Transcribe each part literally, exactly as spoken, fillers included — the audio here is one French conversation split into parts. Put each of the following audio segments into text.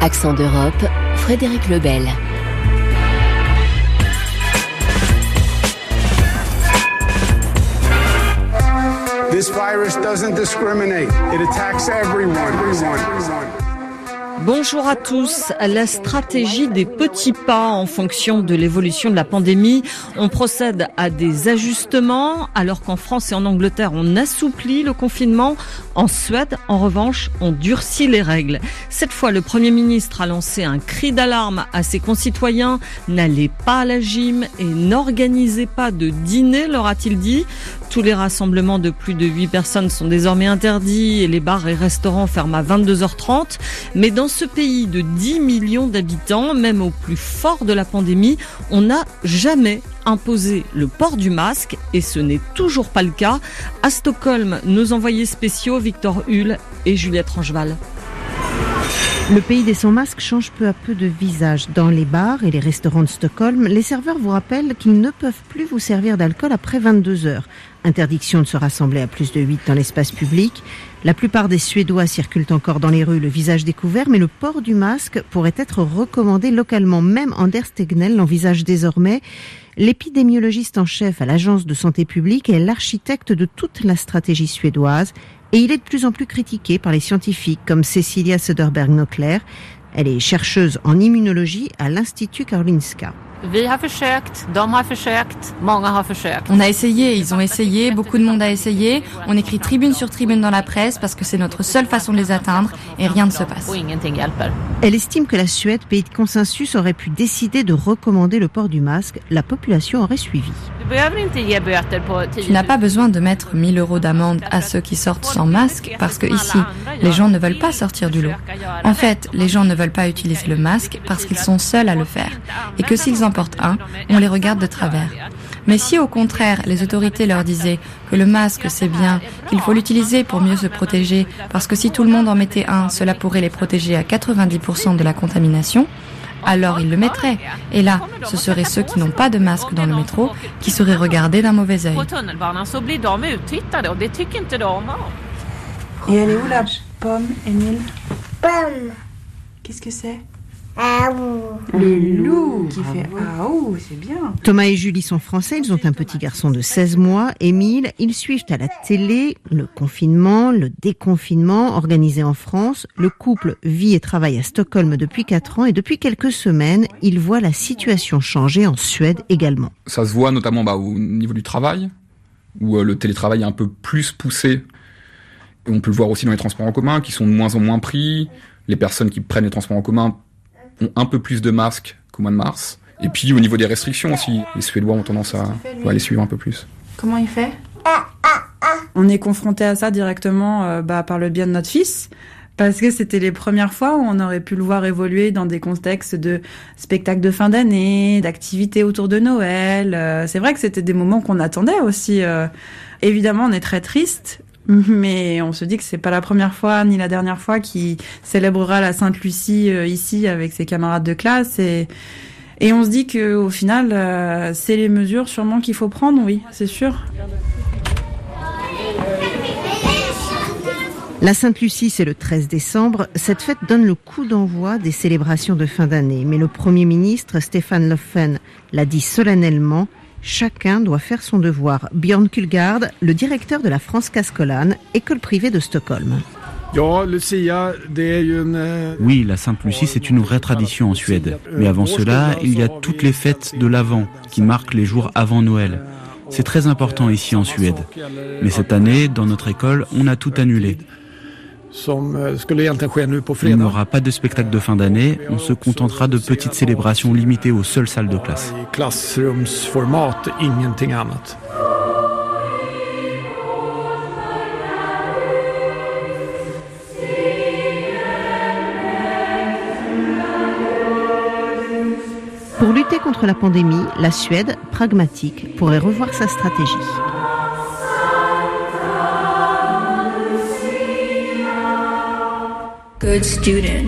Accent d'Europe, Frédéric Lebel. This virus doesn't discriminate. It attacks everyone. everyone. Bonjour à tous. La stratégie des petits pas en fonction de l'évolution de la pandémie. On procède à des ajustements alors qu'en France et en Angleterre, on assouplit le confinement. En Suède, en revanche, on durcit les règles. Cette fois, le Premier ministre a lancé un cri d'alarme à ses concitoyens. N'allez pas à la gym et n'organisez pas de dîner, leur a-t-il dit. Tous les rassemblements de plus de huit personnes sont désormais interdits et les bars et restaurants ferment à vingt-deux heures trente. Mais dans ce pays de dix millions d'habitants, même au plus fort de la pandémie, on n'a jamais imposé le port du masque et ce n'est toujours pas le cas. À Stockholm, nos envoyés spéciaux Victor Hull et Juliette Rangeval. Le pays des sans-masques change peu à peu de visage. Dans les bars et les restaurants de Stockholm, les serveurs vous rappellent qu'ils ne peuvent plus vous servir d'alcool après vingt-deux heures. Interdiction de se rassembler à plus de huit dans l'espace public. La plupart des Suédois circulent encore dans les rues le visage découvert, mais le port du masque pourrait être recommandé localement. Même Anders Tegnell l'envisage désormais. L'épidémiologiste en chef à l'Agence de santé publique est l'architecte de toute la stratégie suédoise. Et il est de plus en plus critiqué par les scientifiques comme Cecilia Söderberg-Nockler. Elle est chercheuse en immunologie à l'Institut Karolinska. On a essayé, ils ont essayé, beaucoup de monde a essayé. On écrit tribune sur tribune dans la presse parce que c'est notre seule façon de les atteindre et rien ne se passe. Elle estime que la Suède, pays de consensus, aurait pu décider de recommander le port du masque. La population aurait suivi. Tu n'as pas besoin de mettre mille euros d'amende à ceux qui sortent sans masque parce que ici, les gens ne veulent pas sortir du lot. En fait, les gens ne veulent pas utiliser le masque parce qu'ils sont seuls à le faire et que s'ils en portent un, on les regarde de travers. Mais si au contraire, les autorités leur disaient que le masque c'est bien, qu'il faut l'utiliser pour mieux se protéger parce que si tout le monde en mettait un, cela pourrait les protéger à quatre-vingt-dix pour cent de la contamination, alors ils le mettraient. Et là, ce seraient ceux qui n'ont pas de masque dans le métro qui seraient regardés d'un mauvais œil. Et elle est où la pomme, Émile? Pomme. Qu'est-ce que c'est? Aou. Le loup qui fait aou, c'est bien. Thomas et Julie sont français, ils ont un petit garçon de seize mois, Émile. Ils suivent à la télé le confinement, le déconfinement organisé en France. Le couple vit et travaille à Stockholm depuis quatre ans et depuis quelques semaines, ils voient la situation changer en Suède également. Ça se voit notamment bah, au niveau du travail, où euh, le télétravail est un peu plus poussé. Et on peut le voir aussi dans les transports en commun, qui sont de moins en moins pris. Les personnes qui prennent les transports en commun ont un peu plus de masques qu'au mois de mars. Et puis au niveau des restrictions aussi, les Suédois ont tendance à, à les suivre un peu plus. Comment il fait? On est confronté à ça directement euh, bah, par le biais de notre fils, parce que c'était les premières fois où on aurait pu le voir évoluer dans des contextes de spectacles de fin d'année, d'activités autour de Noël. Euh, c'est vrai que c'était des moments qu'on attendait aussi. Euh. Évidemment, on est très triste. Mais on se dit que c'est pas la première fois ni la dernière fois qu'il célébrera la Sainte-Lucie euh, ici avec ses camarades de classe et et on se dit que au final euh, c'est les mesures sûrement qu'il faut prendre, oui, c'est sûr. La Sainte-Lucie, c'est le treize décembre. Cette fête donne le coup d'envoi des célébrations de fin d'année. Mais le Premier ministre, Stefan Löfven, l'a dit solennellement. Chacun doit faire son devoir. Björn Kullgard, le directeur de la Franska Skolan, école privée de Stockholm. Oui, la Sainte-Lucie, c'est une vraie tradition en Suède. Mais avant cela, il y a toutes les fêtes de l'Avent, qui marquent les jours avant Noël. C'est très important ici en Suède. Mais cette année, dans notre école, on a tout annulé. Il n'y aura pas de spectacle de fin d'année, on se contentera de petites célébrations limitées aux seules salles de classe. Pour lutter contre la pandémie, la Suède, pragmatique, pourrait revoir sa stratégie. Good student.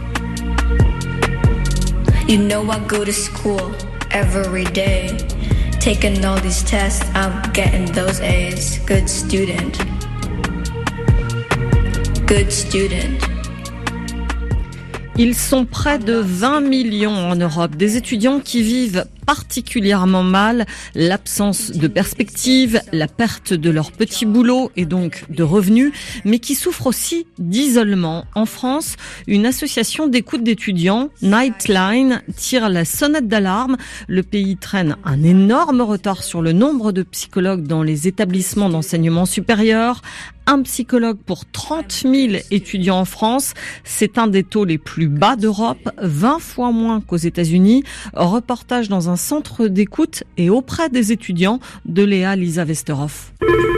You know I go to school every day. Taking all these tests, I'm getting those A's. Good student. Good student. Ils sont près de vingt millions en Europe, des étudiants qui vivent particulièrement mal l'absence de perspective, la perte de leur petit boulot et donc de revenus, mais qui souffrent aussi d'isolement. En France, une association d'écoute d'étudiants, Nightline, tire la sonnette d'alarme. Le pays traîne un énorme retard sur le nombre de psychologues dans les établissements d'enseignement supérieur. Un psychologue pour trente mille étudiants en France. C'est un des taux les plus bas d'Europe, vingt fois moins qu'aux États-Unis. Reportage dans un centre d'écoute et auprès des étudiants de Léa Lisa Westerhoff.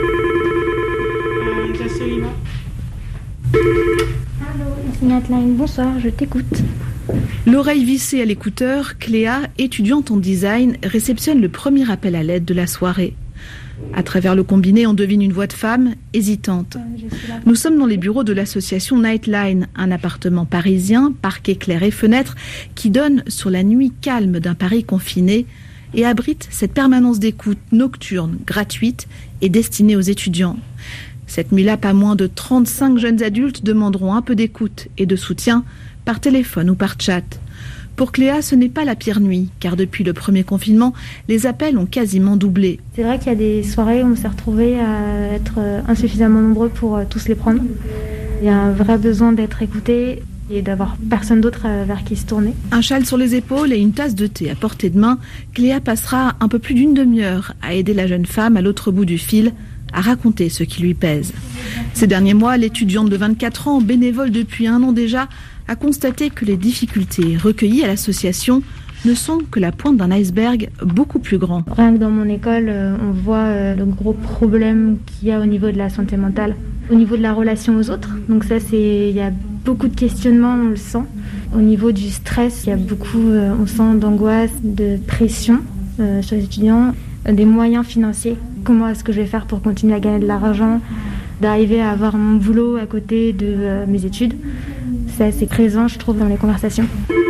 Nightline, bonsoir, je t'écoute. L'oreille vissée à l'écouteur, Cléa, étudiante en design, réceptionne le premier appel à l'aide de la soirée. À travers le combiné, on devine une voix de femme, hésitante. Nous sommes dans les bureaux de l'association Nightline, un appartement parisien, parquet clair et fenêtres, qui donne sur la nuit calme d'un Paris confiné et abrite cette permanence d'écoute nocturne, gratuite et destinée aux étudiants. Cette nuit-là, pas moins de trente-cinq jeunes adultes demanderont un peu d'écoute et de soutien par téléphone ou par chat. Pour Cléa, ce n'est pas la pire nuit, car depuis le premier confinement, les appels ont quasiment doublé. C'est vrai qu'il y a des soirées où on s'est retrouvés à être insuffisamment nombreux pour tous les prendre. Il y a un vrai besoin d'être écouté et d'avoir personne d'autre vers qui se tourner. Un châle sur les épaules et une tasse de thé à portée de main, Cléa passera un peu plus d'une demi-heure à aider la jeune femme à l'autre bout du fil à raconter ce qui lui pèse. Ces derniers mois, l'étudiante de vingt-quatre ans, bénévole depuis un an déjà, a constaté que les difficultés recueillies à l'association ne sont que la pointe d'un iceberg beaucoup plus grand. Rien que dans mon école, on voit le gros problème qu'il y a au niveau de la santé mentale, au niveau de la relation aux autres. Donc ça, c'est, il y a beaucoup de questionnements, on le sent. Au niveau du stress, il y a beaucoup, on sent d'angoisse, de pression euh, sur les étudiants, des moyens financiers. Comment est-ce que je vais faire pour continuer à gagner de l'argent, d'arriver à avoir mon boulot à côté de euh, mes études. C'est assez présent, je trouve, dans les conversations.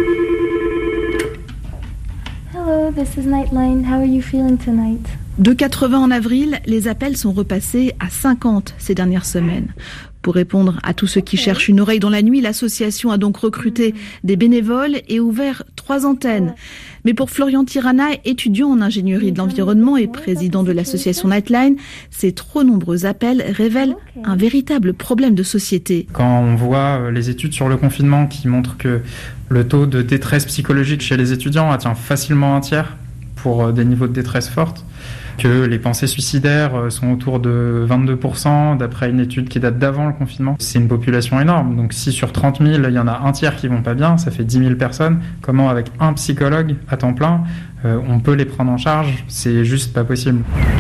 Hello, this is Nightline. How are you feeling tonight? De quatre-vingts en avril, les appels sont repassés à cinquante ces dernières semaines. Pour répondre à tous ceux qui cherchent une oreille dans la nuit, l'association a donc recruté des bénévoles et ouvert trois antennes. Mais pour Florian Tirana, étudiant en ingénierie de l'environnement et président de l'association Nightline, ces trop nombreux appels révèlent un véritable problème de société. Quand on voit les études sur le confinement qui montrent que le taux de détresse psychologique chez les étudiants atteint facilement un tiers pour des niveaux de détresse fortes, que les pensées suicidaires sont autour de vingt-deux pour cent d'après une étude qui date d'avant le confinement. C'est une population énorme, donc si sur trente mille, il y en a un tiers qui vont pas bien, ça fait dix mille personnes. Comment avec un psychologue à temps plein, euh, on peut les prendre en charge? C'est juste pas possible.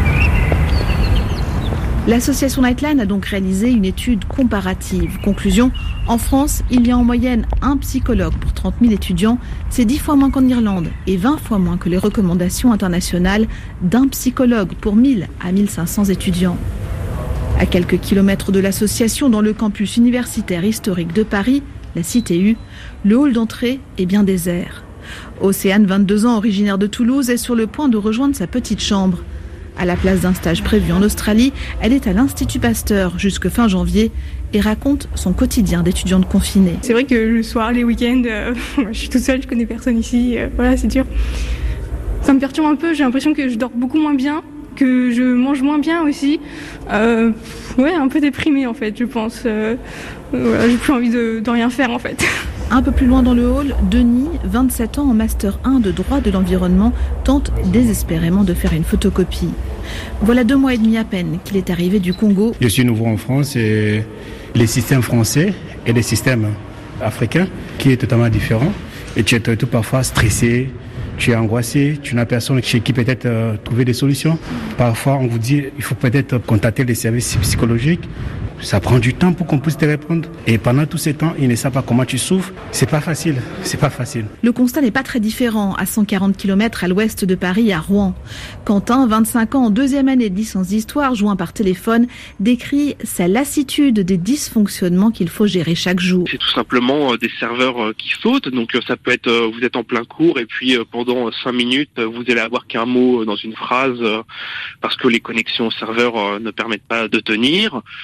L'association Nightline a donc réalisé une étude comparative. Conclusion, en France, il y a en moyenne un psychologue pour trente mille étudiants. C'est dix fois moins qu'en Irlande et vingt fois moins que les recommandations internationales d'un psychologue pour mille à mille cinq cents étudiants. À quelques kilomètres de l'association, dans le campus universitaire historique de Paris, la Cité U, le hall d'entrée est bien désert. Océane, vingt-deux ans, originaire de Toulouse, est sur le point de rejoindre sa petite chambre. À la place d'un stage prévu en Australie, elle est à l'Institut Pasteur jusque fin janvier et raconte son quotidien d'étudiante confinée. C'est vrai que le soir, les week-ends, euh, je suis toute seule, je connais personne ici, euh, voilà, c'est dur. Ça me perturbe un peu, j'ai l'impression que je dors beaucoup moins bien, que je mange moins bien aussi. Euh, ouais, un peu déprimée en fait, je pense. Euh, voilà, j'ai plus envie de, de rien faire en fait. Un peu plus loin dans le hall, Denis, vingt-sept ans en Master un de droit de l'environnement, tente désespérément de faire une photocopie. Voilà deux mois et demi à peine qu'il est arrivé du Congo. Je suis nouveau en France et les systèmes français et les systèmes africains qui est totalement différent. Et tu es tout parfois stressé, tu es angoissé, tu n'as personne chez qui peut-être euh, trouver des solutions. Parfois on vous dit il faut peut-être contacter les services psychologiques. Ça prend du temps pour qu'on puisse te répondre. Et pendant tout ce temps, ils ne savent pas comment tu souffres. C'est pas facile. C'est pas facile. Le constat n'est pas très différent. À cent quarante kilomètres à l'ouest de Paris, à Rouen. Quentin, vingt-cinq ans, en deuxième année de licence d'histoire, joint par téléphone, décrit sa lassitude des dysfonctionnements qu'il faut gérer chaque jour. C'est tout simplement des serveurs qui sautent. Donc ça peut être, vous êtes en plein cours et puis pendant cinq minutes, vous allez avoir qu'un mot dans une phrase parce que les connexions au serveur ne permettent pas de tenir. Ça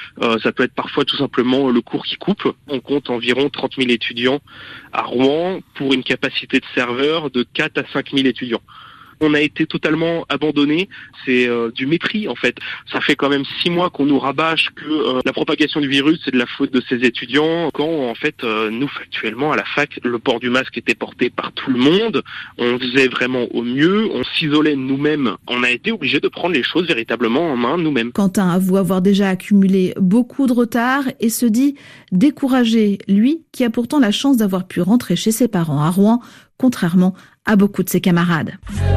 Ça peut être parfois tout simplement le cours qui coupe. On compte environ trente mille étudiants à Rouen pour une capacité de serveur de quatre à cinq mille étudiants. On a été totalement abandonné, c'est euh, du mépris en fait. Ça fait quand même six mois qu'on nous rabâche que euh, la propagation du virus c'est de la faute de ces étudiants, quand en fait euh, nous factuellement à la fac le port du masque était porté par tout le monde, on faisait vraiment au mieux, on s'isolait nous-mêmes, on a été obligé de prendre les choses véritablement en main nous-mêmes. Quentin avoue avoir déjà accumulé beaucoup de retard et se dit découragé, lui qui a pourtant la chance d'avoir pu rentrer chez ses parents à Rouen, contrairement à beaucoup de ses camarades.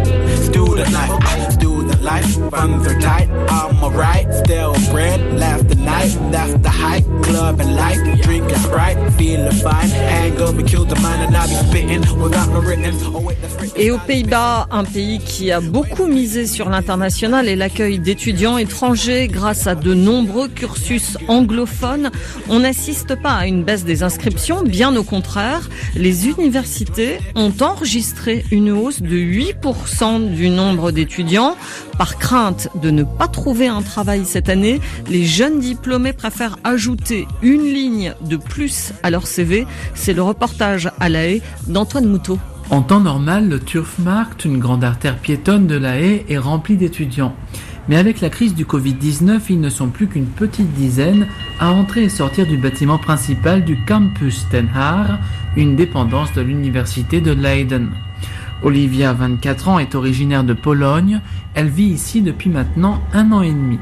Et aux Pays-Bas, un pays qui a beaucoup misé sur l'international et l'accueil d'étudiants étrangers grâce à de nombreux cursus anglophones, on n'assiste pas à une baisse des inscriptions, bien au contraire. Les universités ont enregistré une hausse de huit pour cent du nombre d'étudiants. Par crainte de ne pas trouver un travail cette année, les jeunes diplômés préfèrent ajouter une ligne de plus à leur C V. C'est le reportage à La Haye d'Antoine Moutot. En temps normal, le Turfmarkt, une grande artère piétonne de La Haye, est rempli d'étudiants. Mais avec la crise du covid dix-neuf, ils ne sont plus qu'une petite dizaine à entrer et sortir du bâtiment principal du Campus Ten Haar, une dépendance de l'université de Leiden. Olivia, vingt-quatre ans, est originaire de Pologne. Elle vit ici depuis maintenant un an et demi.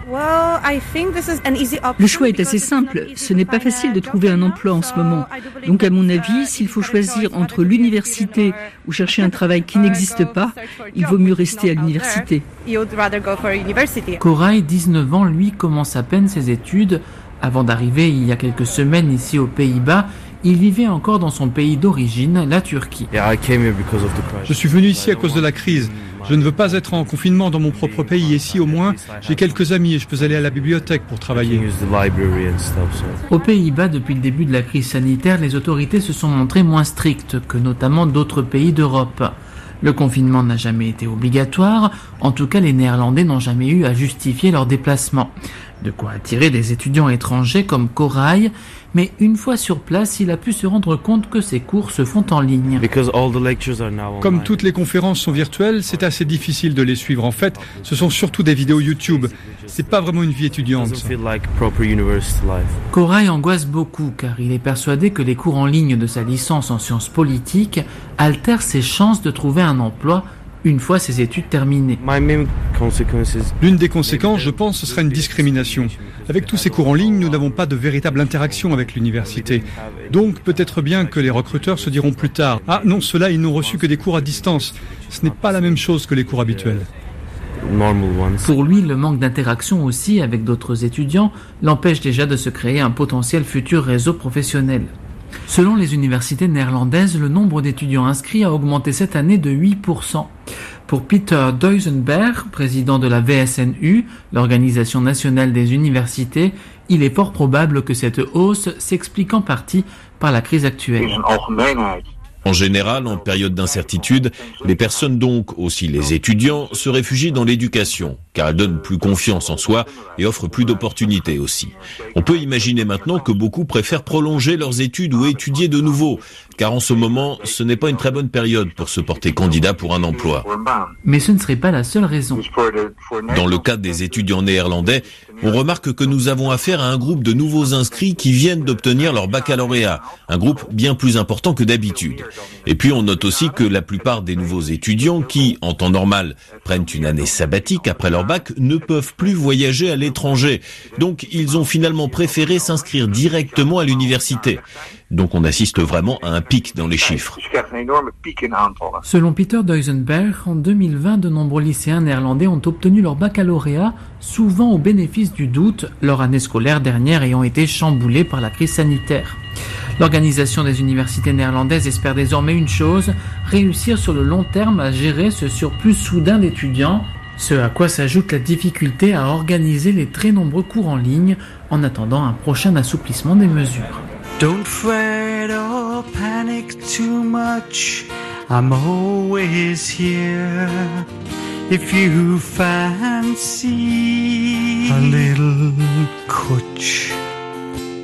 Le choix est assez simple. Ce n'est pas facile de trouver un emploi en ce moment. Donc à mon avis, s'il faut choisir entre l'université ou chercher un travail qui n'existe pas, il vaut mieux rester à l'université. Koray, dix-neuf ans, lui, commence à peine ses études. Avant d'arriver il y a quelques semaines ici aux Pays-Bas, il vivait encore dans son pays d'origine, la Turquie. Je suis venu ici à cause de la crise. Je ne veux pas être en confinement dans mon propre pays. Ici, au moins, j'ai quelques amis et je peux aller à la bibliothèque pour travailler. Aux Pays-Bas, depuis le début de la crise sanitaire, les autorités se sont montrées moins strictes que notamment d'autres pays d'Europe. Le confinement n'a jamais été obligatoire. En tout cas, les Néerlandais n'ont jamais eu à justifier leur déplacement. De quoi attirer des étudiants étrangers comme Koray, mais une fois sur place, il a pu se rendre compte que ces cours se font en ligne. Comme toutes les conférences sont virtuelles, c'est assez difficile de les suivre. En fait, ce sont surtout des vidéos YouTube. C'est pas vraiment une vie étudiante. Koray angoisse beaucoup car il est persuadé que les cours en ligne de sa licence en sciences politiques altèrent ses chances de trouver un emploi une fois ses études terminées. L'une des conséquences, je pense, ce sera une discrimination. Avec tous ces cours en ligne, nous n'avons pas de véritable interaction avec l'université. Donc, peut-être bien que les recruteurs se diront plus tard « Ah non, ceux-là, ils n'ont reçu que des cours à distance. Ce n'est pas la même chose que les cours habituels. » Pour lui, le manque d'interaction aussi avec d'autres étudiants l'empêche déjà de se créer un potentiel futur réseau professionnel. Selon les universités néerlandaises, le nombre d'étudiants inscrits a augmenté cette année de huit pour cent. Pour Peter Duisenberg, président de la V S N U, l'Organisation nationale des universités, il est fort probable que cette hausse s'explique en partie par la crise actuelle. En général, en période d'incertitude, les personnes, donc aussi les étudiants, se réfugient dans l'éducation, car elle donne plus confiance en soi et offre plus d'opportunités aussi. On peut imaginer maintenant que beaucoup préfèrent prolonger leurs études ou étudier de nouveau, car en ce moment, ce n'est pas une très bonne période pour se porter candidat pour un emploi. Mais ce ne serait pas la seule raison. Dans le cas des étudiants néerlandais, on remarque que nous avons affaire à un groupe de nouveaux inscrits qui viennent d'obtenir leur baccalauréat, un groupe bien plus important que d'habitude. Et puis on note aussi que la plupart des nouveaux étudiants qui, en temps normal, prennent une année sabbatique après leur bac, ne peuvent plus voyager à l'étranger. Donc ils ont finalement préféré s'inscrire directement à l'université. Donc on assiste vraiment à un pic dans les chiffres. Selon Peter Duisenberg, en deux mille vingt, de nombreux lycéens néerlandais ont obtenu leur baccalauréat, souvent au bénéfice du doute, leur année scolaire dernière ayant été chamboulée par la crise sanitaire. L'Organisation des universités néerlandaises espère désormais une chose, réussir sur le long terme à gérer ce surplus soudain d'étudiants, ce à quoi s'ajoute la difficulté à organiser les très nombreux cours en ligne en attendant un prochain assouplissement des mesures. Don't fret or panic too much, I'm always here. If you fancy a little coach,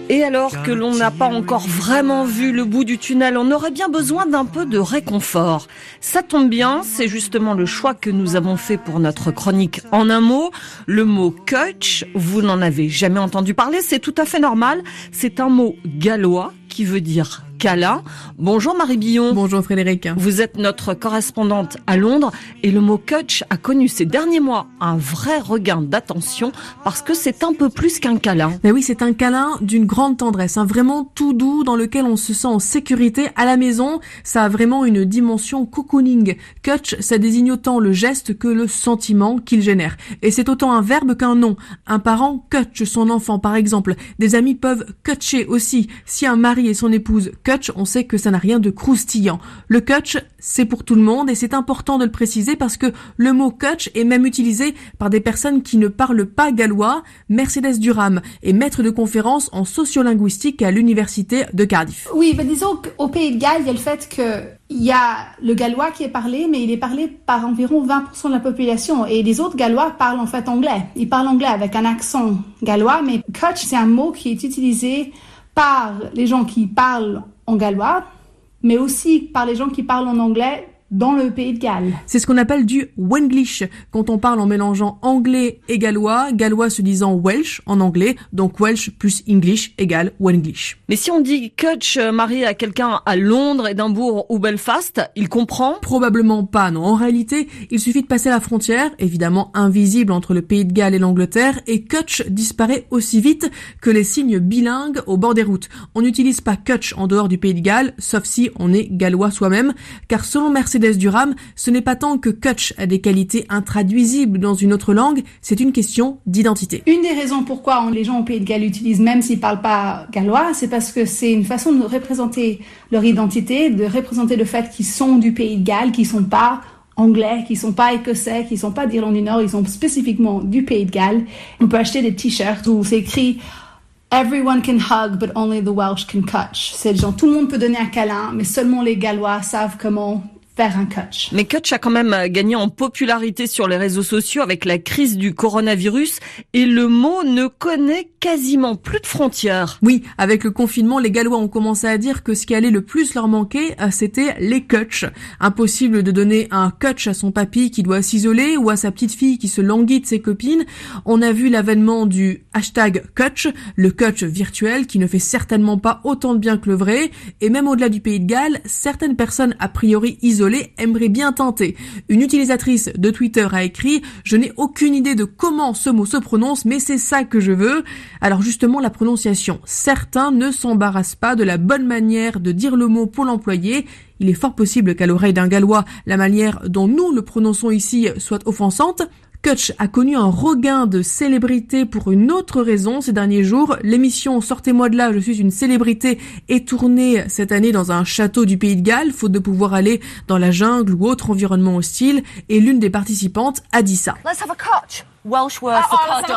Et alors que l'on n'a pas encore vraiment vu le bout du tunnel, on aurait bien besoin d'un peu de réconfort. Ça tombe bien, c'est justement le choix que nous avons fait pour notre chronique en un mot. Le mot kutch, vous n'en avez jamais entendu parler, c'est tout à fait normal. C'est un mot gallois qui veut dire câlin. Bonjour Marie Billon. Bonjour Frédéric. Vous êtes notre correspondante à Londres et le mot kutch a connu ces derniers mois un vrai regain d'attention parce que c'est un peu plus qu'un câlin. Mais oui, c'est un câlin d'une grande tendresse, hein, vraiment tout doux dans lequel on se sent en sécurité à la maison. Ça a vraiment une dimension cocooning. Kutch, ça désigne autant le geste que le sentiment qu'il génère. Et c'est autant un verbe qu'un nom. Un parent kutch son enfant par exemple. Des amis peuvent kutcher aussi. Si un mari et son épouse kutch, on sait que ça n'a rien de croustillant. Le kutch, c'est pour tout le monde et c'est important de le préciser parce que le mot kutch est même utilisé par des personnes qui ne parlent pas gallois. Mercedes Durham est maître de conférence en sociolinguistique à l'université de Cardiff. Oui, ben disons qu'au Pays de Galles, il y a le fait qu'il y a le gallois qui est parlé, mais il est parlé par environ vingt pour cent de la population et les autres gallois parlent en fait anglais. Ils parlent anglais avec un accent gallois, mais kutch, c'est un mot qui est utilisé par les gens qui parlent en gallois, mais aussi par les gens qui parlent en anglais dans le Pays de Galles. C'est ce qu'on appelle du wenglish, quand on parle en mélangeant anglais et gallois, gallois se disant Welsh en anglais, donc Welsh plus English égale wenglish. Mais si on dit kutch, Marie, à quelqu'un à Londres, Édimbourg ou Belfast, il comprend ? Probablement pas, non. En réalité, il suffit de passer la frontière, évidemment invisible entre le Pays de Galles et l'Angleterre, et kutch disparaît aussi vite que les signes bilingues au bord des routes. On n'utilise pas kutch en dehors du Pays de Galles, sauf si on est gallois soi-même, car selon Mercedes Durham, ce n'est pas tant que kutch a des qualités intraduisibles dans une autre langue, c'est une question d'identité. Une des raisons pourquoi les gens au Pays de Galles l'utilisent, même s'ils parlent pas gallois, c'est parce que c'est une façon de représenter leur identité, de représenter le fait qu'ils sont du Pays de Galles, qu'ils sont pas anglais, qui sont pas écossais, qui sont pas d'Irlande du Nord, ils sont spécifiquement du Pays de Galles. On peut acheter des t-shirts où c'est écrit Everyone can hug, but only the Welsh can kutch. C'est genre tout le monde peut donner un câlin, mais seulement les Gallois savent comment faire un kutch. Mais kutch a quand même gagné en popularité sur les réseaux sociaux avec la crise du coronavirus et le mot ne connaît quasiment plus de frontières. Oui, avec le confinement, les Gallois ont commencé à dire que ce qui allait le plus leur manquer, c'était les kutch. Impossible de donner un kutch à son papy qui doit s'isoler ou à sa petite fille qui se languit de ses copines. On a vu l'avènement du hashtag kutch, le kutch virtuel qui ne fait certainement pas autant de bien que le vrai. Et même au-delà du Pays de Galles, certaines personnes a priori isolées aimerait bien tenter. Une utilisatrice de Twitter a écrit « Je n'ai aucune idée de comment ce mot se prononce, mais c'est ça que je veux ». Alors justement, la prononciation. Certains ne s'embarrassent pas de la bonne manière de dire le mot pour l'employer. Il est fort possible qu'à l'oreille d'un Gallois, la manière dont nous le prononçons ici soit offensante. Kutch a connu un regain de célébrité pour une autre raison ces derniers jours. L'émission Sortez-moi de là, je suis une célébrité est tournée cette année dans un château du Pays de Galles, faute de pouvoir aller dans la jungle ou autre environnement hostile, et l'une des participantes a dit ça. Let's have a kutch. Welsh word for cuddle.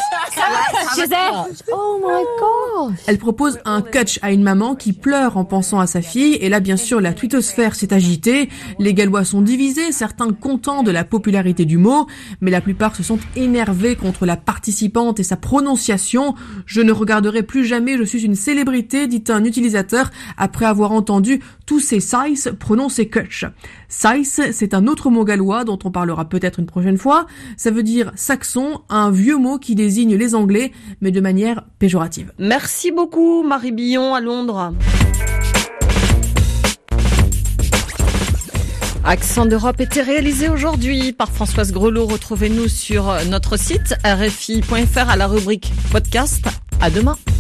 Oh my gosh. Elle propose un kutch à une maman qui pleure en pensant à sa fille, et là bien sûr la twittosphère s'est agitée. Les Gallois sont divisés, certains contents de la popularité du mot, mais la plupart se sont énervés contre la participante et sa prononciation. Je ne regarderai plus jamais, je suis une célébrité, dit un utilisateur après avoir entendu tous ces size prononcer kutch. Size, c'est un autre mot gallois dont on parlera peut-être une prochaine fois. Ça veut dire saxon, un vieux mot qui désigne les Anglais, mais de manière péjorative. Merci beaucoup Marie Billon à Londres. Accent d'Europe était réalisé aujourd'hui par Françoise Grelot. Retrouvez-nous sur notre site r f i point f r à la rubrique podcast. À demain.